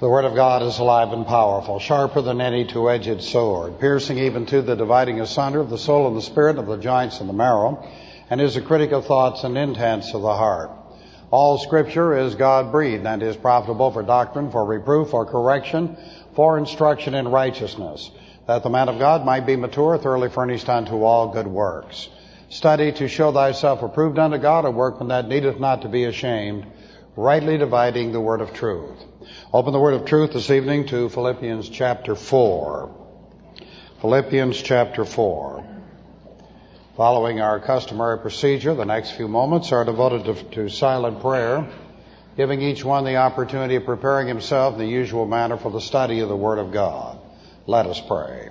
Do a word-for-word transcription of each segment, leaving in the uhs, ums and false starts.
The Word of God is alive and powerful, sharper than any two-edged sword, piercing even to the dividing asunder of the soul and the spirit, of the joints and the marrow, and is a critic of thoughts and intents of the heart. All Scripture is God-breathed and is profitable for doctrine, for reproof, for correction, for instruction in righteousness, that the man of God might be mature, thoroughly furnished unto all good works. Study to show thyself approved unto God, a workman that needeth not to be ashamed, rightly dividing the word of truth. Open the word of truth this evening to Philippians chapter four. Philippians chapter four. Following our customary procedure, the next few moments are devoted to, to silent prayer, giving each one the opportunity of preparing himself in the usual manner for the study of the Word of God. Let us pray.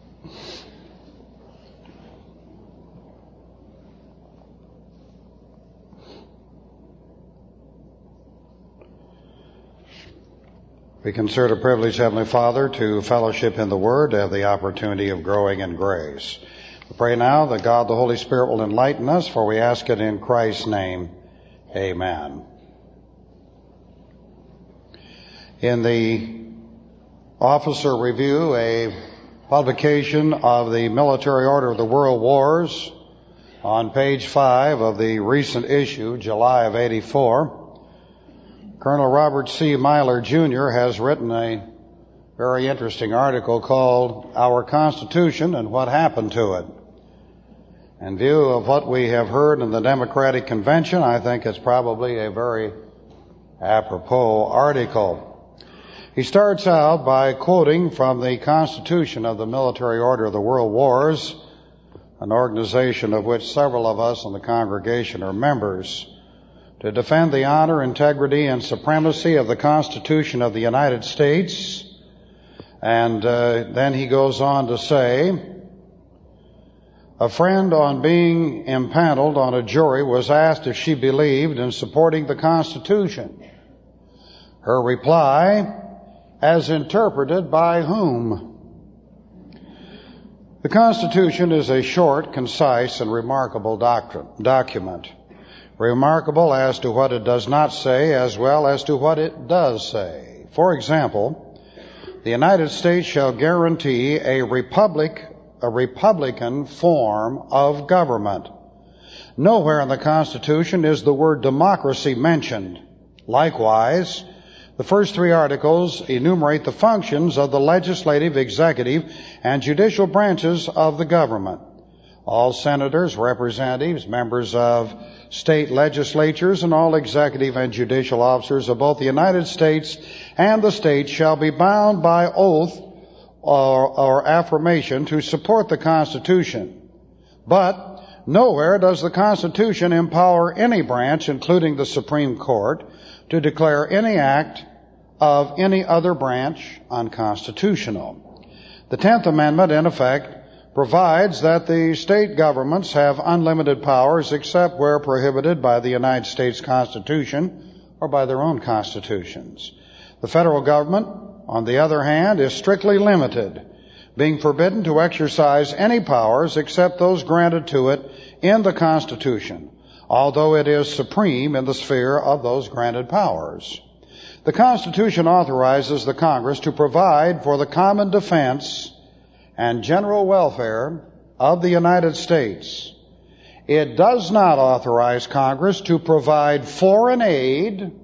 We consider it a privilege, Heavenly Father, to fellowship in the Word, to have the opportunity of growing in grace. We pray now that God the Holy Spirit will enlighten us, for we ask it in Christ's name. Amen. In the Officer Review, a publication of the Military Order of the World Wars, on page five of the recent issue, July of eighty-four, Colonel Robert C. Myler, Junior has written a very interesting article called Our Constitution and What Happened to It. In view of what we have heard in the Democratic Convention, I think it's probably a very apropos article. He starts out by quoting from the Constitution of the Military Order of the World Wars, an organization of which several of us in the congregation are members, to defend the honor, integrity, and supremacy of the Constitution of the United States. And uh, then he goes on to say, a friend on being impaneled on a jury was asked if she believed in supporting the Constitution. Her reply, as interpreted by whom? The Constitution is a short, concise, and remarkable doctrine, document. Remarkable as to what it does not say as well as to what it does say. For example, the United States shall guarantee a republic, a republican form of government. Nowhere in the Constitution is the word democracy mentioned. Likewise, the first three articles enumerate the functions of the legislative, executive, and judicial branches of the government. All senators, representatives, members of state legislatures, and all executive and judicial officers of both the United States and the states shall be bound by oath or, or affirmation to support the Constitution. But nowhere does the Constitution empower any branch, including the Supreme Court, to declare any act of any other branch unconstitutional. The Tenth Amendment, in effect, provides that the state governments have unlimited powers except where prohibited by the United States Constitution or by their own constitutions. The federal government, on the other hand, is strictly limited, being forbidden to exercise any powers except those granted to it in the Constitution, although it is supreme in the sphere of those granted powers. The Constitution authorizes the Congress to provide for the common defense and general welfare of the United States. It does not authorize Congress to provide foreign aid,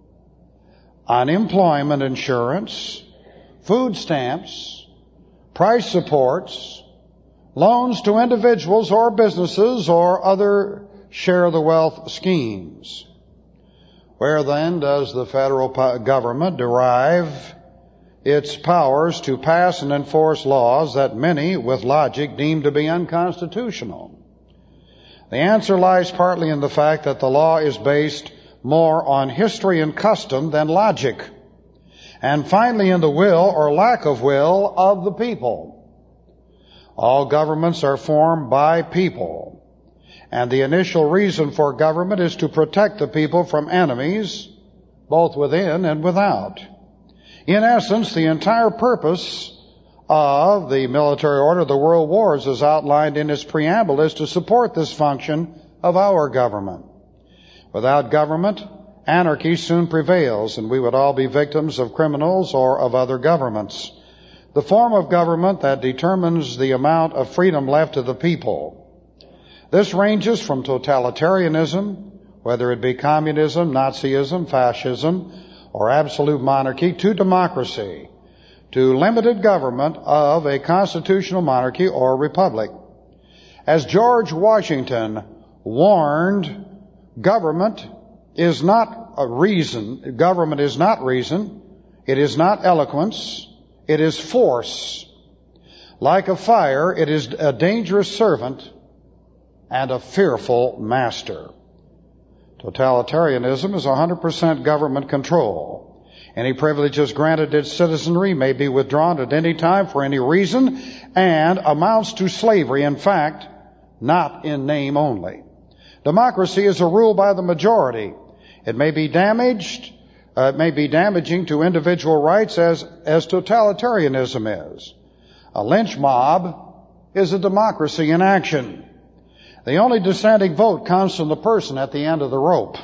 unemployment insurance, food stamps, price supports, loans to individuals or businesses, or other share the wealth schemes. Where then does the federal government derive its powers to pass and enforce laws that many, with logic, deem to be unconstitutional? The answer lies partly in the fact that the law is based more on history and custom than logic, and finally in the will or lack of will of the people. All governments are formed by people, and the initial reason for government is to protect the people from enemies, both within and without. In essence, the entire purpose of the Military Order of the World Wars, as outlined in its preamble, is to support this function of our government. Without government anarchy soon prevails, and we would all be victims of criminals or of other governments. The form of government that determines the amount of freedom left to the people. This ranges from totalitarianism, whether it be communism, Nazism, fascism, or absolute monarchy, to democracy, to limited government of a constitutional monarchy or republic. As George Washington warned, government is not a reason, government is not reason, it is not eloquence, it is force. Like a fire, it is a dangerous servant and a fearful master. Totalitarianism is one hundred percent government control. Any privileges granted its citizenry may be withdrawn at any time for any reason and amounts to slavery, in fact, not in name only. Democracy is a rule by the majority. It may be damaged, uh, it may be damaging to individual rights as, as totalitarianism is. A lynch mob is a democracy in action. The only dissenting vote comes from the person at the end of the rope.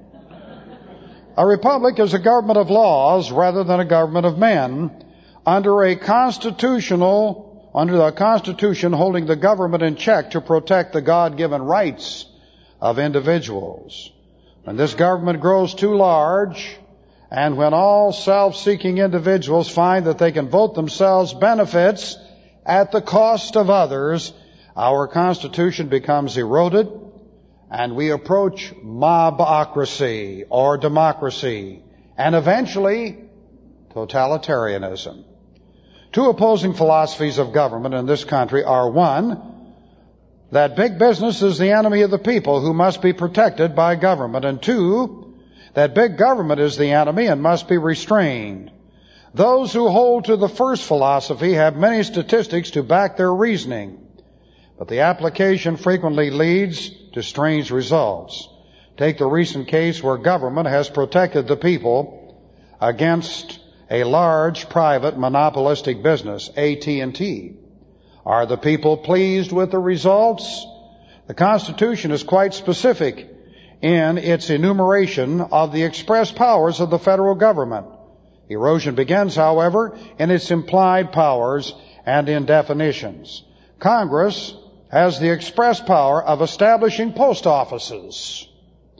A republic is a government of laws rather than a government of men, under a constitutional, under the Constitution holding the government in check to protect the God-given rights of individuals. When this government grows too large, and when all self-seeking individuals find that they can vote themselves benefits at the cost of others, our Constitution becomes eroded, and we approach mobocracy or democracy, and eventually totalitarianism. Two opposing philosophies of government in this country are, one, that big business is the enemy of the people who must be protected by government, and two, that big government is the enemy and must be restrained. Those who hold to the first philosophy have many statistics to back their reasoning, but the application frequently leads to strange results. Take the recent case where government has protected the people against a large private monopolistic business, A T and T. Are the people pleased with the results? The Constitution is quite specific in its enumeration of the express powers of the federal government. Erosion begins, however, in its implied powers and in definitions. Congress has the express power of establishing post offices.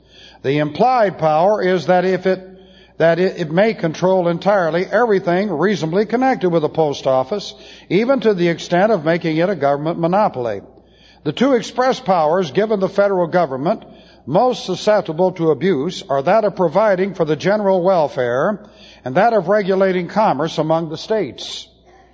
The implied power is that if it that it, it may control entirely everything reasonably connected with the post office, even to the extent of making it a government monopoly. The two express powers given the federal government most susceptible to abuse are that of providing for the general welfare and that of regulating commerce among the states.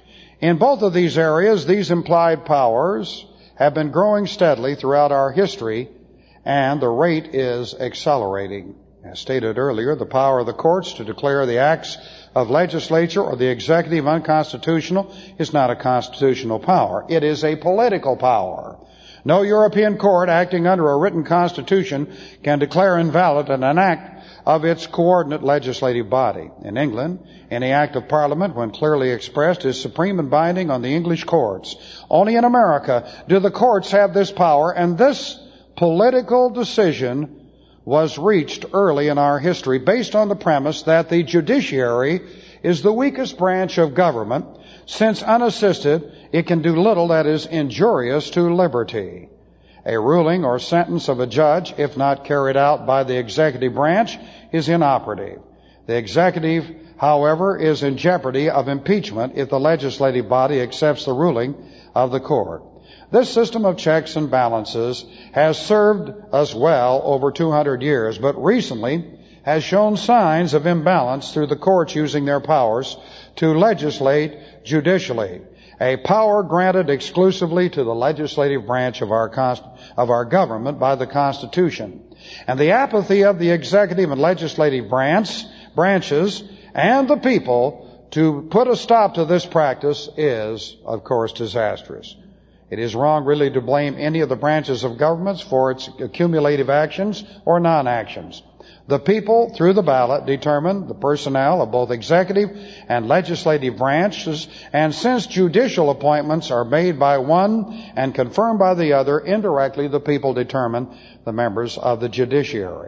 In both of these areas, these implied powers have been growing steadily throughout our history, and the rate is accelerating. As stated earlier, the power of the courts to declare the acts of legislature or the executive unconstitutional is not a constitutional power. It is a political power. No European court acting under a written constitution can declare invalid an act of its coordinate legislative body. In England, any act of Parliament, when clearly expressed, is supreme and binding on the English courts. Only in America do the courts have this power, and this political decision was reached early in our history based on the premise that the judiciary is the weakest branch of government, since unassisted it can do little that is injurious to liberty. A ruling or sentence of a judge, if not carried out by the executive branch, is inoperative. The executive, however, is in jeopardy of impeachment if the legislative body accepts the ruling of the court. This system of checks and balances has served us well over two hundred years, but recently has shown signs of imbalance through the courts using their powers to legislate judicially, a power granted exclusively to the legislative branch of our const- of our government by the Constitution. And the apathy of the executive and legislative branch, branches and the people to put a stop to this practice is, of course, disastrous. It is wrong really to blame any of the branches of governments for its accumulative actions or non-actions. The people, through the ballot, determine the personnel of both executive and legislative branches, and since judicial appointments are made by one and confirmed by the other, indirectly the people determine the members of the judiciary.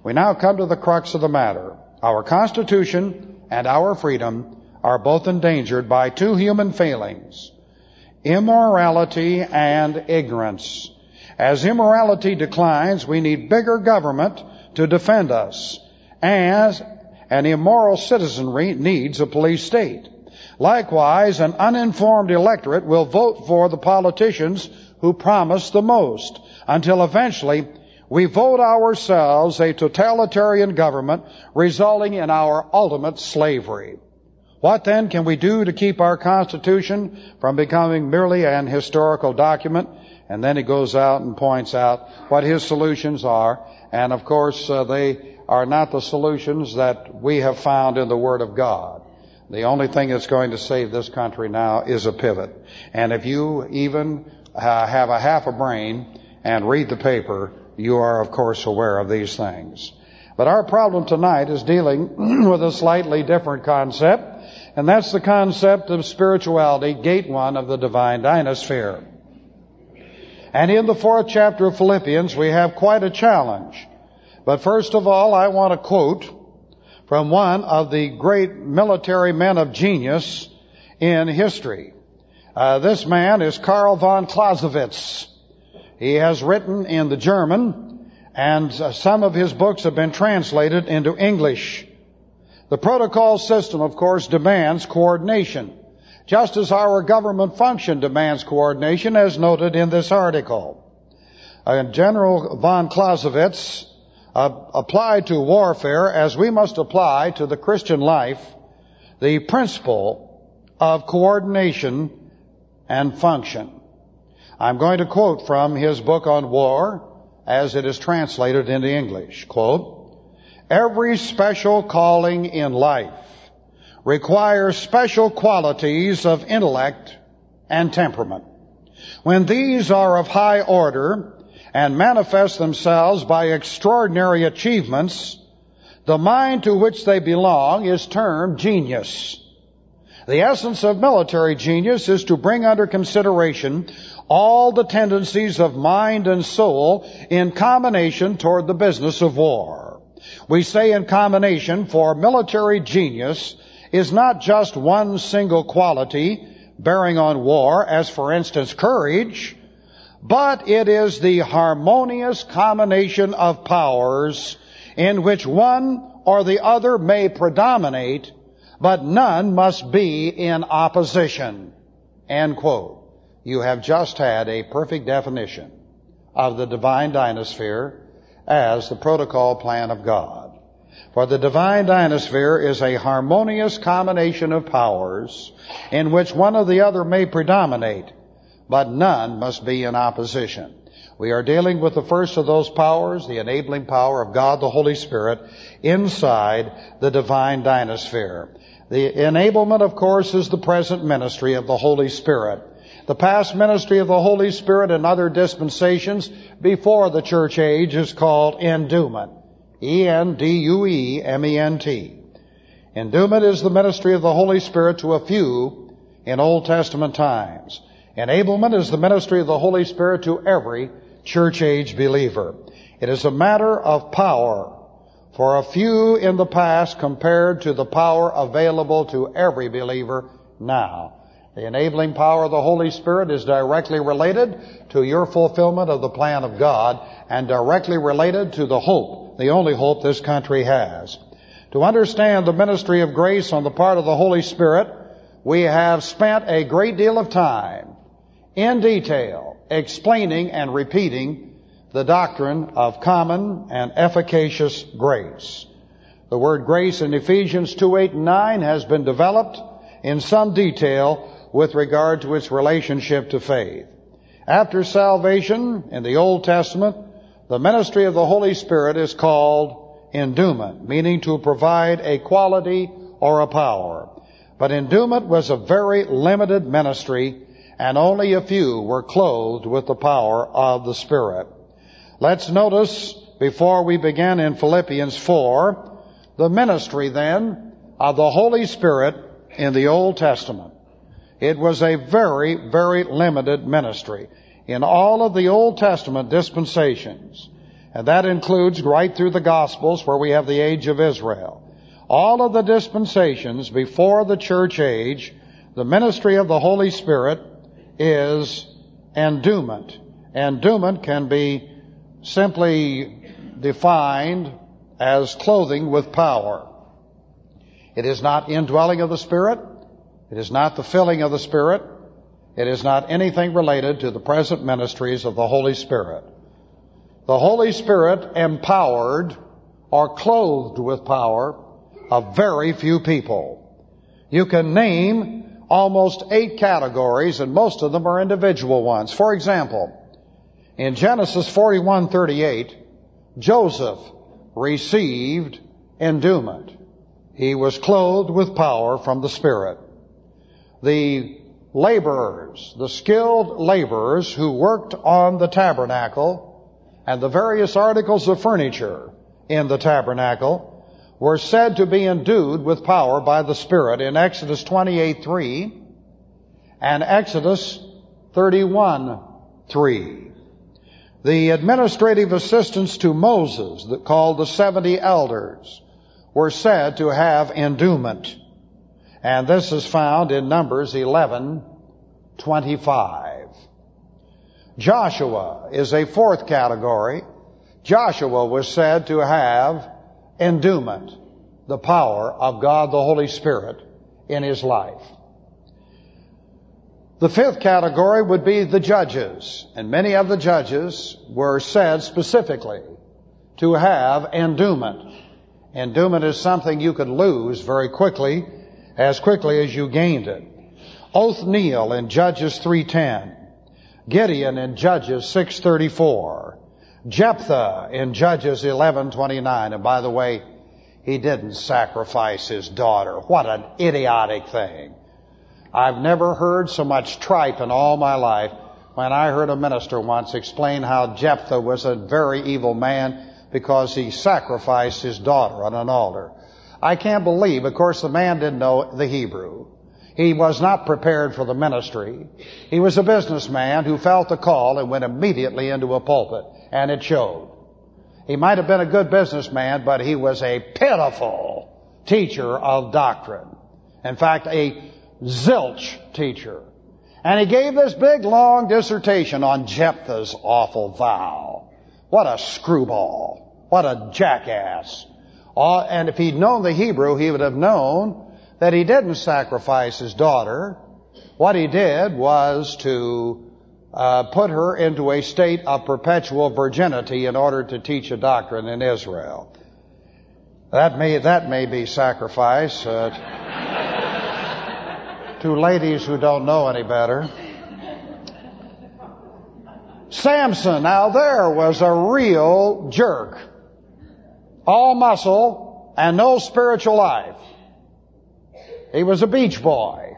We now come to the crux of the matter. Our Constitution and our freedom are both endangered by two human failings: immorality and ignorance. As immorality declines, we need bigger government to defend us, as an immoral citizenry needs a police state. Likewise, an uninformed electorate will vote for the politicians who promise the most, until eventually we vote ourselves a totalitarian government, resulting in our ultimate slavery. What then can we do to keep our Constitution from becoming merely an historical document? And then he goes out and points out what his solutions are. And of course, uh, they are not the solutions that we have found in the Word of God. The only thing that's going to save this country now is a pivot. And if you even uh, have a half a brain and read the paper, you are, of course, aware of these things. But our problem tonight is dealing with a slightly different concept, and that's the concept of spirituality, gate one of the divine dynasphere. And in the fourth chapter of Philippians, we have quite a challenge. But first of all, I want to quote from one of the great military men of genius in history. Uh, this man is Karl von Clausewitz. He has written in the German, and uh, some of his books have been translated into English. The protocol system, of course, demands coordination, just as our government function demands coordination, as noted in this article. Uh, General von Clausewitz uh, applied to warfare, as we must apply to the Christian life, the principle of coordination and function. I'm going to quote from his book on war, as it is translated into English. Quote, "Every special calling in life requires special qualities of intellect and temperament. When these are of high order and manifest themselves by extraordinary achievements, the mind to which they belong is termed genius. The essence of military genius is to bring under consideration all the tendencies of mind and soul in combination toward the business of war. We say in combination, for military genius is not just one single quality bearing on war, as for instance courage, but it is the harmonious combination of powers in which one or the other may predominate, but none must be in opposition." End quote. You have just had a perfect definition of the divine dynasphere as the protocol plan of God. For the divine dynasphere is a harmonious combination of powers in which one or the other may predominate, but none must be in opposition. We are dealing with the first of those powers, the enabling power of God the Holy Spirit, inside the divine dynasphere. The enablement, of course, is the present ministry of the Holy Spirit. The past ministry of the Holy Spirit in other dispensations before the church age is called endowment. E N D U E M E N T. Endowment is the ministry of the Holy Spirit to a few in Old Testament times. Enablement is the ministry of the Holy Spirit to every church age believer. It is a matter of power for a few in the past compared to the power available to every believer now. The enabling power of the Holy Spirit is directly related to your fulfillment of the plan of God and directly related to the hope, the only hope this country has. To understand the ministry of grace on the part of the Holy Spirit, we have spent a great deal of time in detail explaining and repeating the doctrine of common and efficacious grace. The word grace in Ephesians two, eight, and nine has been developed in some detail with regard to its relationship to faith. After salvation in the Old Testament, the ministry of the Holy Spirit is called endowment, meaning to provide a quality or a power. But endowment was a very limited ministry, and only a few were clothed with the power of the Spirit. Let's notice, before we begin in Philippians four, the ministry then of the Holy Spirit in the Old Testament. It was a very, very limited ministry. In all of the Old Testament dispensations, And that includes right through the Gospels where we have the age of Israel. All of the dispensations before the church age, the ministry of the Holy Spirit is endowment. Endowment can be simply defined as clothing with power. It is not indwelling of the Spirit. It is not the filling of the Spirit. It is not anything related to the present ministries of the Holy Spirit. The Holy Spirit empowered or clothed with power a very few people. You can name almost eight categories, and most of them are individual ones. For example, in Genesis forty-one thirty-eight, Joseph received endowment. He was clothed with power from the Spirit. The laborers, the skilled laborers who worked on the tabernacle and the various articles of furniture in the tabernacle were said to be endued with power by the Spirit in Exodus twenty-eight three and Exodus thirty-one three. The administrative assistants to Moses, that called the seventy elders, were said to have endowment. And this is found in Numbers eleven twenty-five. Joshua is a fourth category. Joshua was said to have endowment, the power of God the Holy Spirit in his life. The fifth category would be the judges, and many of the judges were said specifically to have endowment. Endowment is something you could lose very quickly, as quickly as you gained it. Othniel in Judges three ten. Gideon in Judges six thirty-four. Jephthah in Judges eleven twenty-nine. And by the way, he didn't sacrifice his daughter. What an idiotic thing. I've never heard so much tripe in all my life when I heard a minister once explain how Jephthah was a very evil man because he sacrificed his daughter on an altar. I can't believe, of course, the man didn't know the Hebrew. He was not prepared for the ministry. He was a businessman who felt the call and went immediately into a pulpit, and it showed. He might have been a good businessman, but he was a pitiful teacher of doctrine. In fact, a zilch teacher. And he gave this big, long dissertation on Jephthah's awful vow. What a screwball. What a jackass. Uh, and if he'd known the Hebrew, he would have known that he didn't sacrifice his daughter. What he did was to uh, put her into a state of perpetual virginity in order to teach a doctrine in Israel. That may, that may be sacrifice uh, to ladies who don't know any better. Samson, now there was a real jerk. All muscle and no spiritual life. He was a beach boy.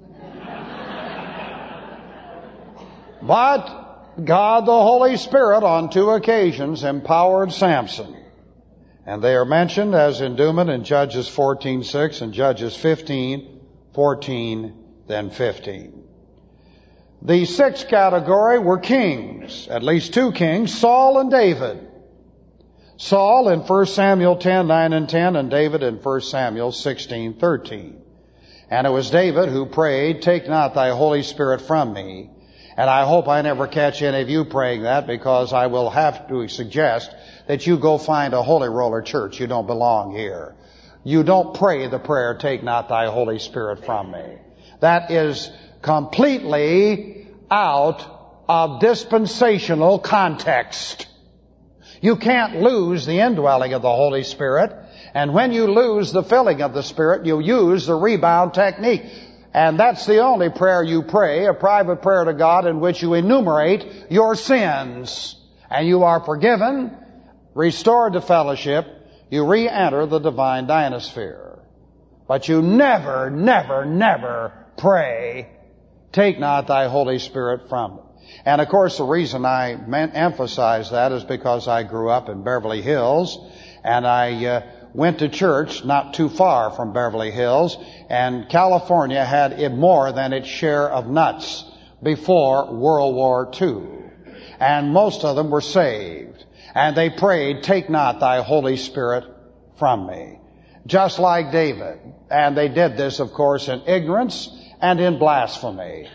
But God the Holy Spirit on two occasions empowered Samson. And they are mentioned as endowment in Judges fourteen six and Judges fifteen fourteen, then fifteen. The sixth category were kings, at least two kings, Saul and David. Saul in First Samuel ten nine and ten, and David in First Samuel sixteen thirteen. And it was David who prayed, "Take not thy Holy Spirit from me." And I hope I never catch any of you praying that, because I will have to suggest that you go find a Holy Roller church. You don't belong here. You don't pray the prayer, "Take not thy Holy Spirit from me." That is completely out of dispensational context. You can't lose the indwelling of the Holy Spirit. And when you lose the filling of the Spirit, you use the rebound technique. And that's the only prayer you pray, a private prayer to God in which you enumerate your sins. And you are forgiven, restored to fellowship, you re-enter the divine dynasphere. But you never, never, never pray, "Take not thy Holy Spirit from me." And of course, the reason I emphasize that is because I grew up in Beverly Hills, and I uh, went to church not too far from Beverly Hills, and California had more than its share of nuts before World War Two. And most of them were saved. And they prayed, "Take not thy Holy Spirit from me." Just like David. And they did this, of course, in ignorance and in blasphemy.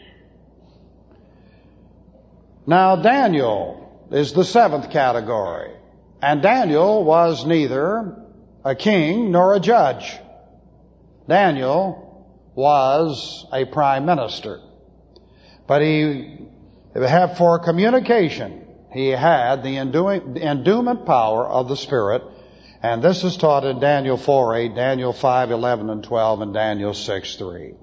Now, Daniel is the seventh category. And Daniel was neither a king nor a judge. Daniel was a prime minister. But he had for communication, he had the endowment power of the Spirit. And this is taught in Daniel four eight, Daniel five eleven and twelve, and Daniel six three.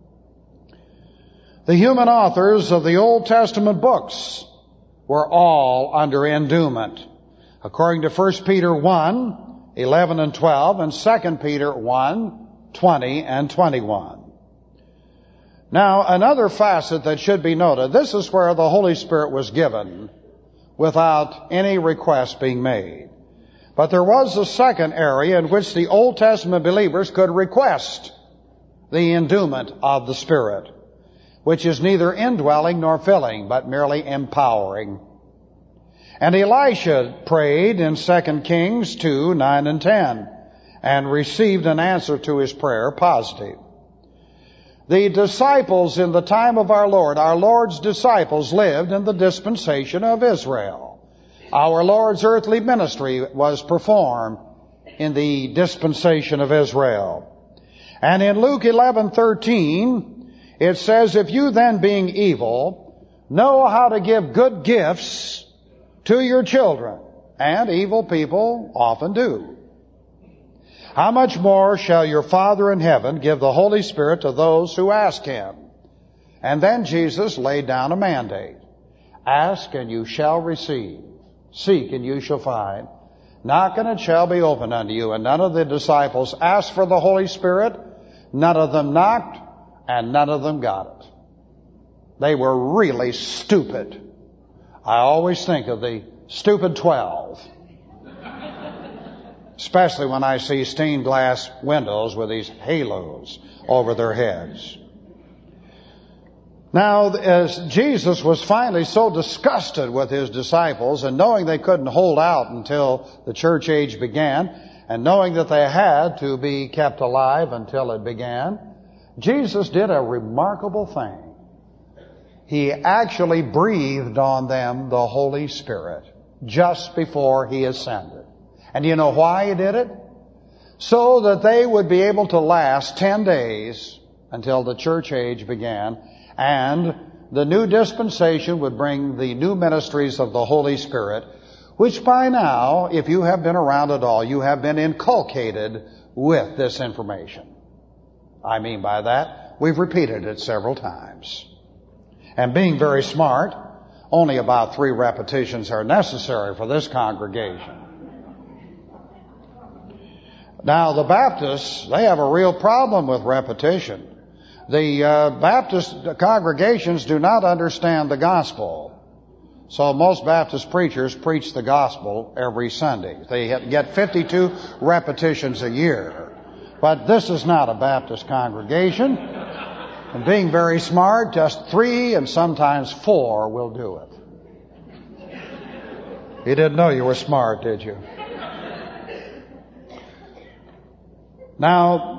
The human authors of the Old Testament books were all under endowment, according to First Peter one eleven and twelve, and Second Peter one twenty and twenty-one. Now, another facet that should be noted, this is where the Holy Spirit was given without any request being made. But there was a second area in which the Old Testament believers could request the endowment of the Spirit, which is neither indwelling nor filling, but merely empowering. And Elisha prayed in Second Kings two nine and ten, and received an answer to his prayer, positive. The disciples in the time of our Lord, our Lord's disciples lived in the dispensation of Israel. Our Lord's earthly ministry was performed in the dispensation of Israel. And in Luke eleven thirteen, it says, "If you then, being evil, know how to give good gifts to your children," and evil people often do, "how much more shall your Father in heaven give the Holy Spirit to those who ask Him?" And then Jesus laid down a mandate. "Ask and you shall receive. Seek and you shall find. Knock and it shall be opened unto you." And none of the disciples asked for the Holy Spirit. None of them knocked, and none of them got it. They were really stupid. I always think of the stupid twelve. Especially when I see stained glass windows with these halos over their heads. Now, as Jesus was finally so disgusted with his disciples, and knowing they couldn't hold out until the church age began, and knowing that they had to be kept alive until it began, Jesus did a remarkable thing. He actually breathed on them the Holy Spirit just before he ascended. And you know why he did it? So that they would be able to last ten days until the church age began, and the new dispensation would bring the new ministries of the Holy Spirit, which by now, if you have been around at all, you have been inculcated with this information. I mean by that, we've repeated it several times. And being very smart, only about three repetitions are necessary for this congregation. Now, the Baptists, they have a real problem with repetition. The uh, Baptist congregations do not understand the gospel. So most Baptist preachers preach the gospel every Sunday. They get fifty-two repetitions a year. But this is not a Baptist congregation. And being very smart, just three and sometimes four will do it. You didn't know you were smart, did you? Now,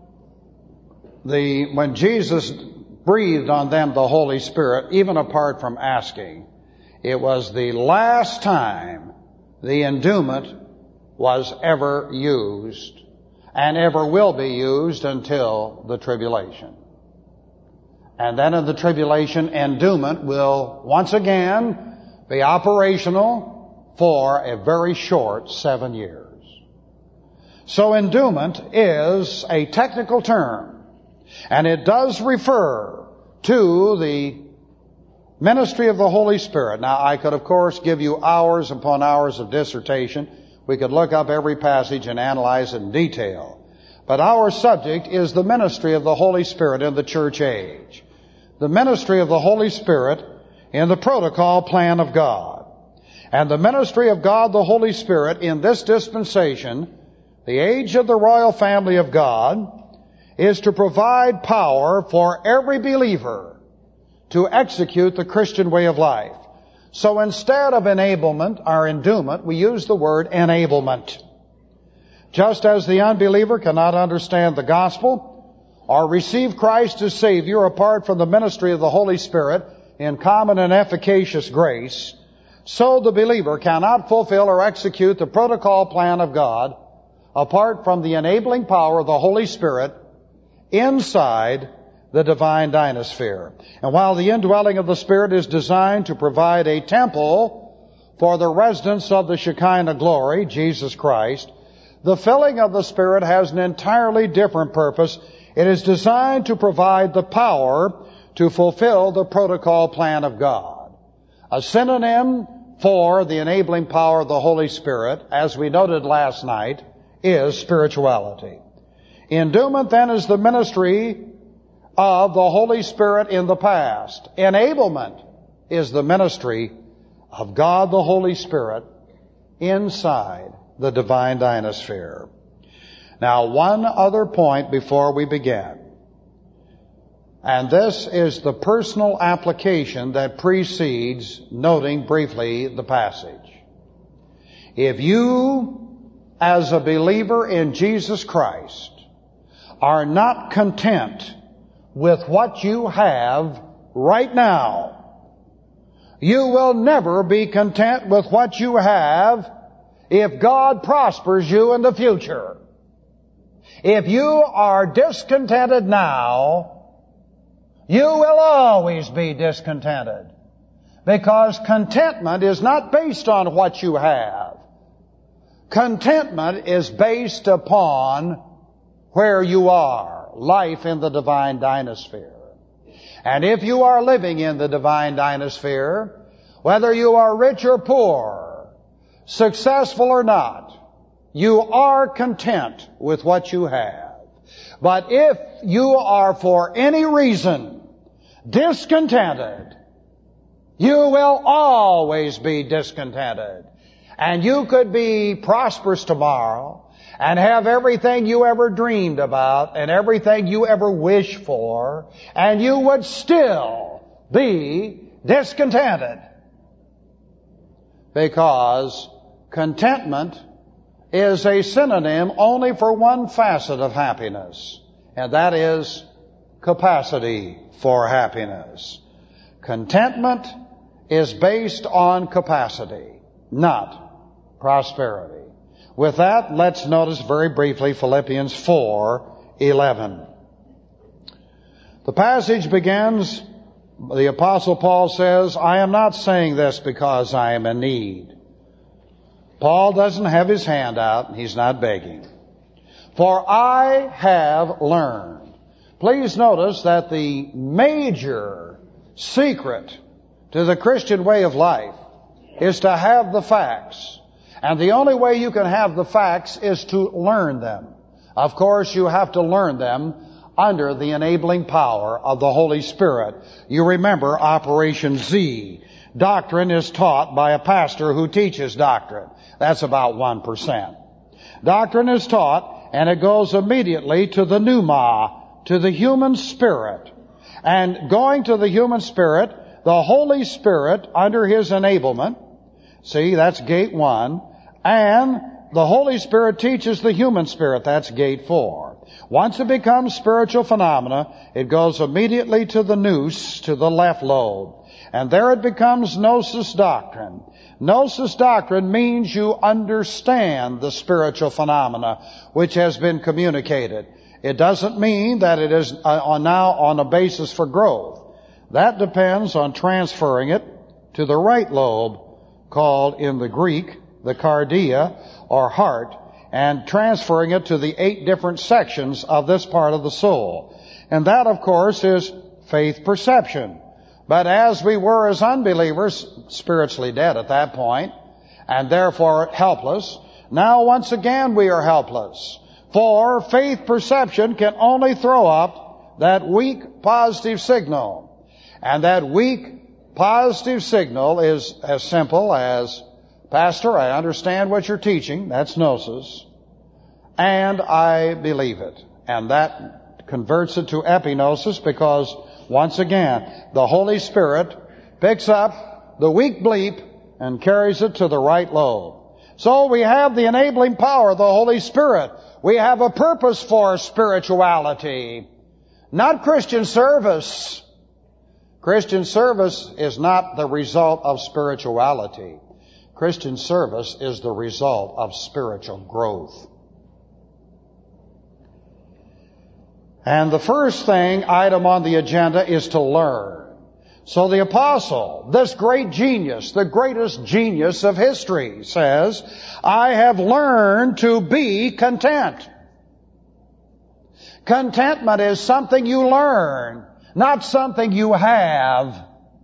the when Jesus breathed on them the Holy Spirit, even apart from asking, it was the last time the endowment was ever used, and ever will be used until the tribulation. And then in the tribulation, endowment will once again be operational for a very short seven years. So endowment is a technical term, and it does refer to the ministry of the Holy Spirit. Now, I could, of course, give you hours upon hours of dissertation. We could look up every passage and analyze it in detail. But our subject is the ministry of the Holy Spirit in the church age. The ministry of the Holy Spirit in the protocol plan of God. And the ministry of God the Holy Spirit in this dispensation, the age of the royal family of God, is to provide power for every believer to execute the Christian way of life, So instead of enablement or endowment, we use the word enablement. Just as the unbeliever cannot understand the gospel or receive Christ as Savior apart from the ministry of the Holy Spirit in common and efficacious grace, so the believer cannot fulfill or execute the protocol plan of God apart from the enabling power of the Holy Spirit inside the divine dynasphere. And while the indwelling of the Spirit is designed to provide a temple for the residence of the Shekinah glory, Jesus Christ, the filling of the Spirit has an entirely different purpose. It is designed to provide the power to fulfill the protocol plan of God. A synonym for the enabling power of the Holy Spirit, as we noted last night, is spirituality. Endowment then is the ministry of the Holy Spirit in the past. Enablement is the ministry of God the Holy Spirit inside the divine dynasphere. Now, one other point before we begin. And this is the personal application that precedes noting briefly the passage. If you, as a believer in Jesus Christ, are not content with what you have right now, you will never be content with what you have if God prospers you in the future. If you are discontented now, you will always be discontented, because contentment is not based on what you have. Contentment is based upon where you are, life in the divine dynasphere. And if you are living in the divine dynasphere, whether you are rich or poor, successful or not, you are content with what you have. But if you are for any reason discontented, you will always be discontented. And you could be prosperous tomorrow and have everything you ever dreamed about and everything you ever wished for, and you would still be discontented. Because contentment is a synonym only for one facet of happiness, and that is capacity for happiness. Contentment is based on capacity, not prosperity. With that, let's notice very briefly Philippians four eleven. The passage begins, the Apostle Paul says, I am not saying this because I am in need. Paul doesn't have his hand out, he's not begging. For I have learned. Please notice that the major secret to the Christian way of life is to have the facts. And the only way you can have the facts is to learn them. Of course, you have to learn them under the enabling power of the Holy Spirit. You remember Operation Z. Doctrine is taught by a pastor who teaches doctrine. That's about one percent. Doctrine is taught, and it goes immediately to the pneuma, to the human spirit. And going to the human spirit, the Holy Spirit, under His enablement, see, that's gate one, and the Holy Spirit teaches the human spirit, that's gate four. Once it becomes spiritual phenomena, it goes immediately to the nous, to the left lobe. And there it becomes gnosis doctrine. Gnosis doctrine means you understand the spiritual phenomena which has been communicated. It doesn't mean that it is on now on a basis for growth. That depends on transferring it to the right lobe, called in the Greek the cardia, or heart, and transferring it to the eight different sections of this part of the soul. And that, of course, is faith perception. But as we were as unbelievers, spiritually dead at that point, and therefore helpless, now once again we are helpless. For faith perception can only throw up that weak positive signal. And that weak positive signal is as simple as, Pastor, I understand what you're teaching. That's gnosis. And I believe it. And that converts it to epignosis, because once again, the Holy Spirit picks up the weak bleep and carries it to the right lobe. So we have the enabling power of the Holy Spirit. We have a purpose for spirituality, not Christian service. Christian service is not the result of spirituality. Christian service is the result of spiritual growth. And the first thing, item on the agenda, is to learn. So the apostle, this great genius, the greatest genius of history, says, I have learned to be content. Contentment is something you learn, not something you have.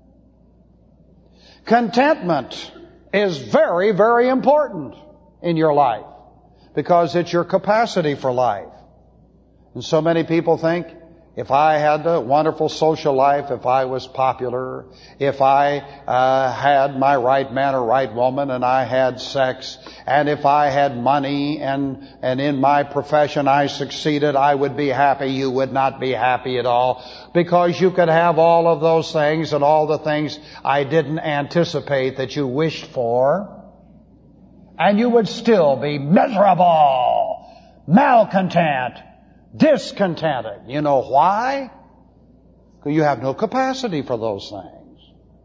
Contentment is very, very important in your life because it's your capacity for life. And so many people think, if I had a wonderful social life, if I was popular, if I uh, had my right man or right woman and I had sex, and if I had money and, and in my profession I succeeded, I would be happy. You would not be happy at all, because you could have all of those things and all the things I didn't anticipate that you wished for, and you would still be miserable, malcontent, discontented. You know why? Because you have no capacity for those things.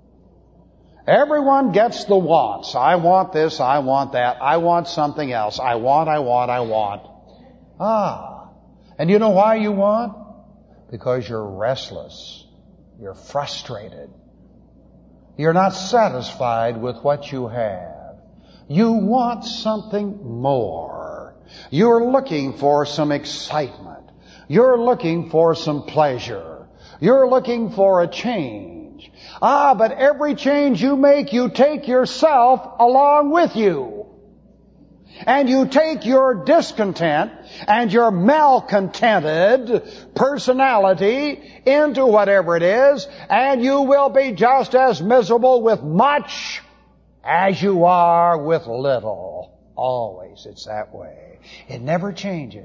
Everyone gets the wants. I want this, I want that, I want something else. I want, I want, I want. Ah. And you know why you want? Because you're restless. You're frustrated. You're not satisfied with what you have. You want something more. You're looking for some excitement. You're looking for some pleasure. You're looking for a change. Ah, but every change you make, you take yourself along with you. And you take your discontent and your malcontented personality into whatever it is, and you will be just as miserable with much as you are with little. Always, it's that way. It never changes.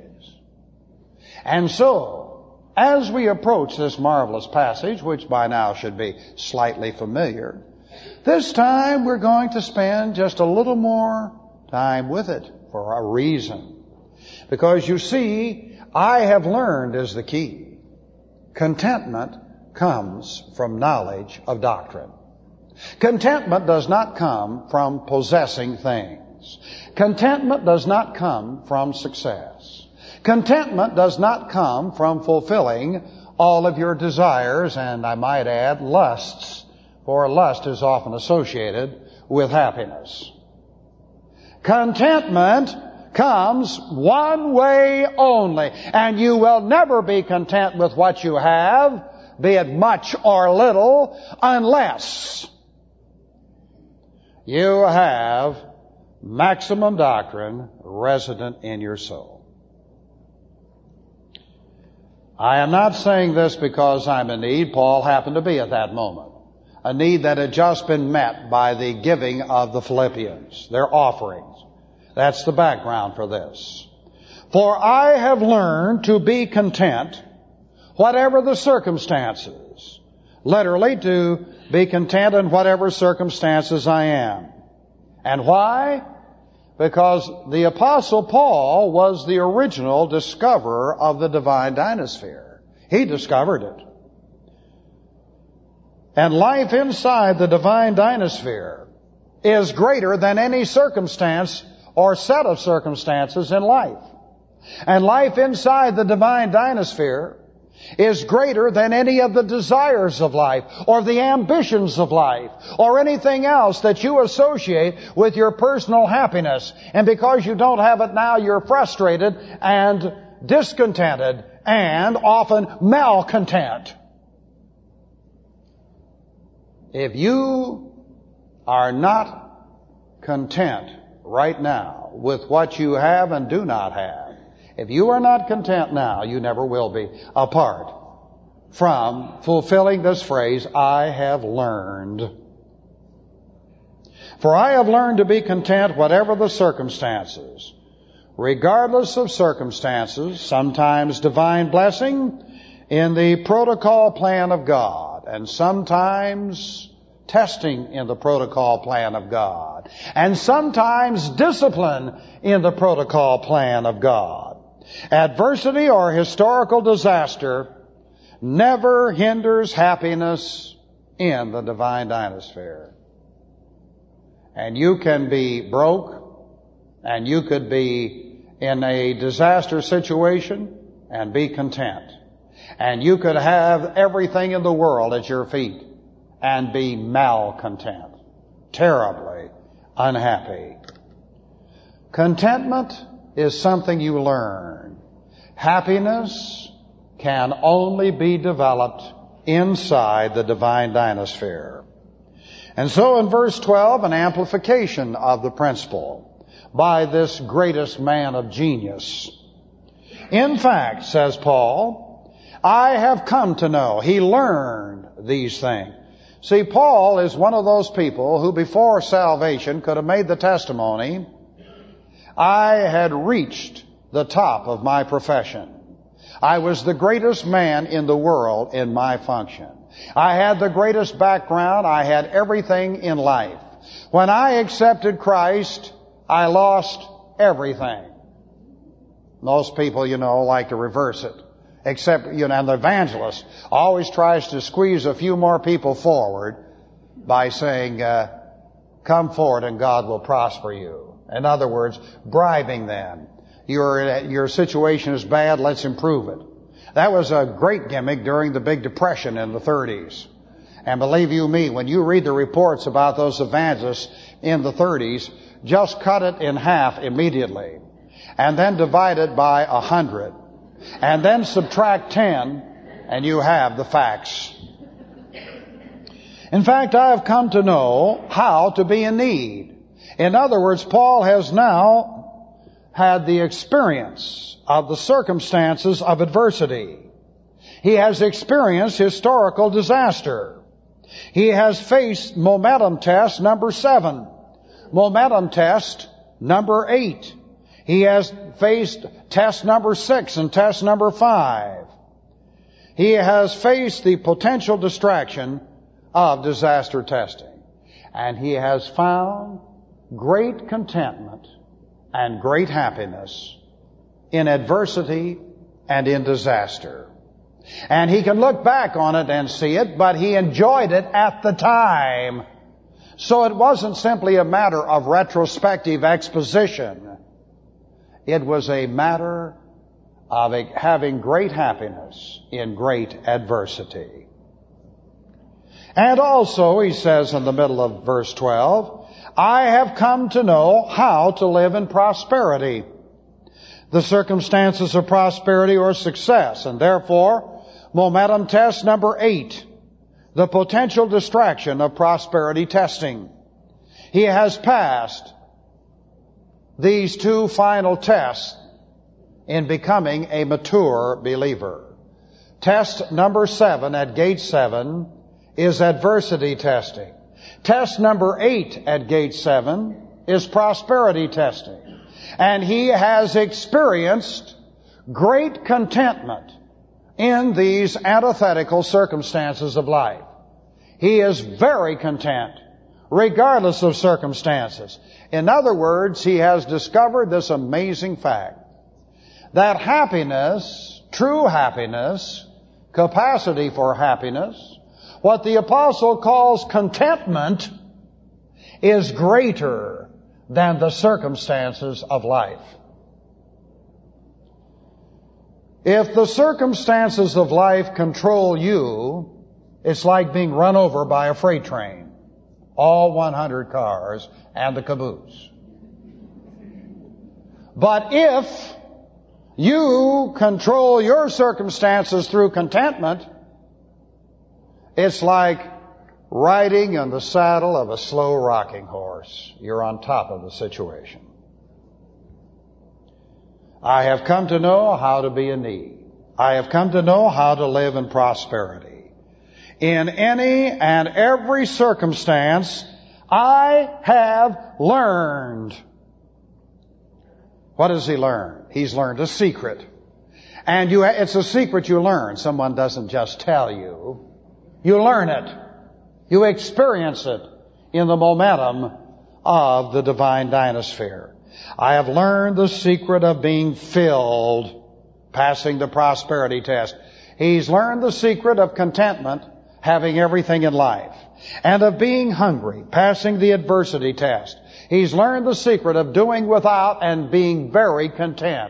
And so, as we approach this marvelous passage, which by now should be slightly familiar, this time we're going to spend just a little more time with it for a reason. Because you see, I have learned is the key. Contentment comes from knowledge of doctrine. Contentment does not come from possessing things. Contentment does not come from success. Contentment does not come from fulfilling all of your desires, and I might add, lusts, for lust is often associated with happiness. Contentment comes one way only, and you will never be content with what you have, be it much or little, unless you have maximum doctrine resident in your soul. I am not saying this because I'm in need. Paul happened to be at that moment. A need that had just been met by the giving of the Philippians, their offerings. That's the background for this. For I have learned to be content, whatever the circumstances. Literally, to be content in whatever circumstances I am. And why? Because the Apostle Paul was the original discoverer of the divine dynasphere. He discovered it. And life inside the divine dynasphere is greater than any circumstance or set of circumstances in life. And life inside the divine dynasphere is greater than any of the desires of life or the ambitions of life or anything else that you associate with your personal happiness. And because you don't have it now, you're frustrated and discontented and often malcontent. If you are not content right now with what you have and do not have, if you are not content now, you never will be, apart from fulfilling this phrase, I have learned. For I have learned to be content whatever the circumstances. Regardless of circumstances, sometimes divine blessing in the protocol plan of God, and sometimes testing in the protocol plan of God, and sometimes discipline in the protocol plan of God. Adversity or historical disaster never hinders happiness in the divine dynasphere. And you can be broke, and you could be in a disaster situation and be content. And you could have everything in the world at your feet and be malcontent, terribly unhappy. Contentment is something you learn. Happiness can only be developed inside the divine dynasphere. And so in verse twelve, an amplification of the principle by this greatest man of genius. In fact, says Paul, I have come to know. He learned these things. See, Paul is one of those people who before salvation could have made the testimony, I had reached the top of my profession. I was the greatest man in the world in my function. I had the greatest background. I had everything in life. When I accepted Christ, I lost everything. Most people, you know, like to reverse it. Except, you know, and the evangelist always tries to squeeze a few more people forward by saying, uh, come forward and God will prosper you. In other words, bribing them. Your, your situation is bad, let's improve it. That was a great gimmick during the Big Depression in the thirties. And believe you me, when you read the reports about those evangelists in the thirties, just cut it in half immediately. And then divide it by a hundred. And then subtract ten, and you have the facts. In fact, I have come to know how to be in need. In other words, Paul has now had the experience of the circumstances of adversity. He has experienced historical disaster. He has faced momentum test number seven, momentum test number eight. He has faced test number six and test number five. He has faced the potential distraction of disaster testing. And he has found great contentment and great happiness in adversity and in disaster. And he can look back on it and see it, but he enjoyed it at the time. So it wasn't simply a matter of retrospective exposition. It was a matter of having great happiness in great adversity. And also, he says in the middle of verse twelve, I have come to know how to live in prosperity, the circumstances of prosperity or success, and therefore, momentum test number eight, the potential distraction of prosperity testing. He has passed these two final tests in becoming a mature believer. Test number seven at gate seven is adversity testing. Test number eight at gate seven is prosperity testing. And he has experienced great contentment in these antithetical circumstances of life. He is very content, regardless of circumstances. In other words, he has discovered this amazing fact, that happiness, true happiness, capacity for happiness, what the apostle calls contentment, is greater than the circumstances of life. If the circumstances of life control you, it's like being run over by a freight train. All one hundred cars and the caboose. But if you control your circumstances through contentment, it's like riding on the saddle of a slow rocking horse. You're on top of the situation. I have come to know how to be in need. I have come to know how to live in prosperity. In any and every circumstance, I have learned. What has he learned? He's learned a secret. And you, it's a secret you learn. Someone doesn't just tell you. You learn it. You experience it in the momentum of the divine dynasphere. I have learned the secret of being filled, passing the prosperity test. He's learned the secret of contentment, having everything in life, and of being hungry, passing the adversity test. He's learned the secret of doing without and being very content.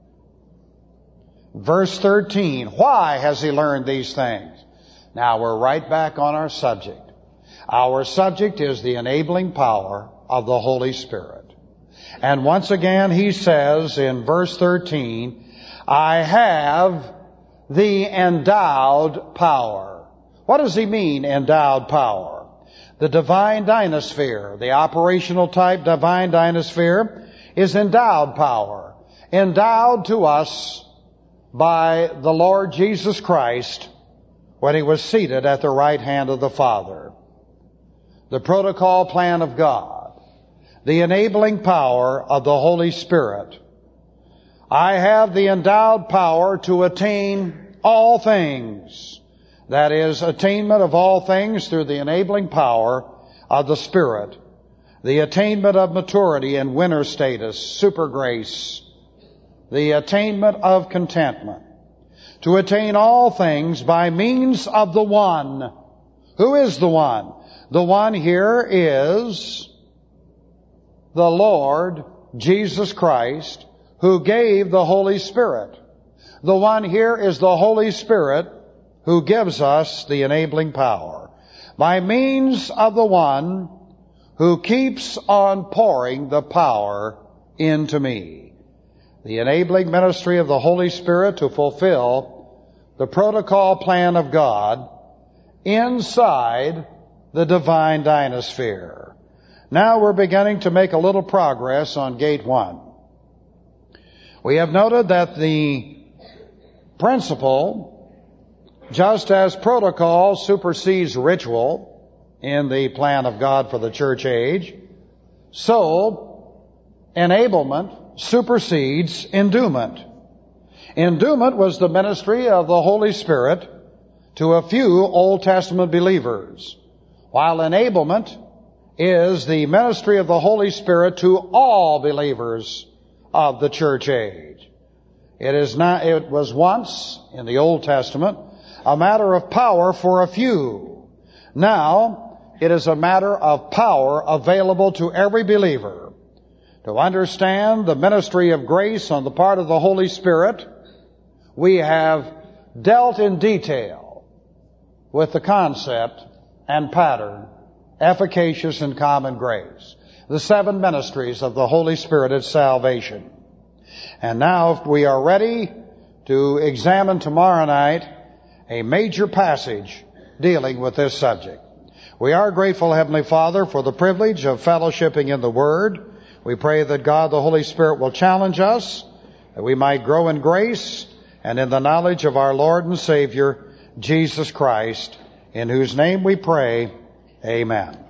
Verse thirteen, why has he learned these things? Now we're right back on our subject. Our subject is the enabling power of the Holy Spirit. And once again he says in verse thirteen, I have the endowed power. What does he mean, endowed power? The divine dynasphere, the operational type divine dynasphere, is endowed power, endowed to us by the Lord Jesus Christ when he was seated at the right hand of the Father. The protocol plan of God, the enabling power of the Holy Spirit. I have the endowed power to attain all things. That is, attainment of all things through the enabling power of the Spirit. The attainment of maturity and winner status, super grace. The attainment of contentment. To attain all things by means of the One. Who is the One? The One here is the Lord Jesus Christ, who gave the Holy Spirit. The One here is the Holy Spirit, who gives us the enabling power. By means of the One who keeps on pouring the power into me. The enabling ministry of the Holy Spirit to fulfill the protocol plan of God inside the divine dynasphere. Now we're beginning to make a little progress on gate one. We have noted that the principle, just as protocol supersedes ritual in the plan of God for the church age, so enablement supersedes endowment. Endowment was the ministry of the Holy Spirit to a few Old Testament believers, while enablement is the ministry of the Holy Spirit to all believers of the church age. It is not, it was once in the Old Testament a matter of power for a few. Now it is a matter of power available to every believer. To understand the ministry of grace on the part of the Holy Spirit, we have dealt in detail with the concept and pattern, efficacious and common grace, the seven ministries of the Holy Spirit at salvation. And now we are ready to examine tomorrow night a major passage dealing with this subject. We are grateful, Heavenly Father, for the privilege of fellowshipping in the Word. We pray that God the Holy Spirit will challenge us, that we might grow in grace and in the knowledge of our Lord and Savior, Jesus Christ, in whose name we pray, amen.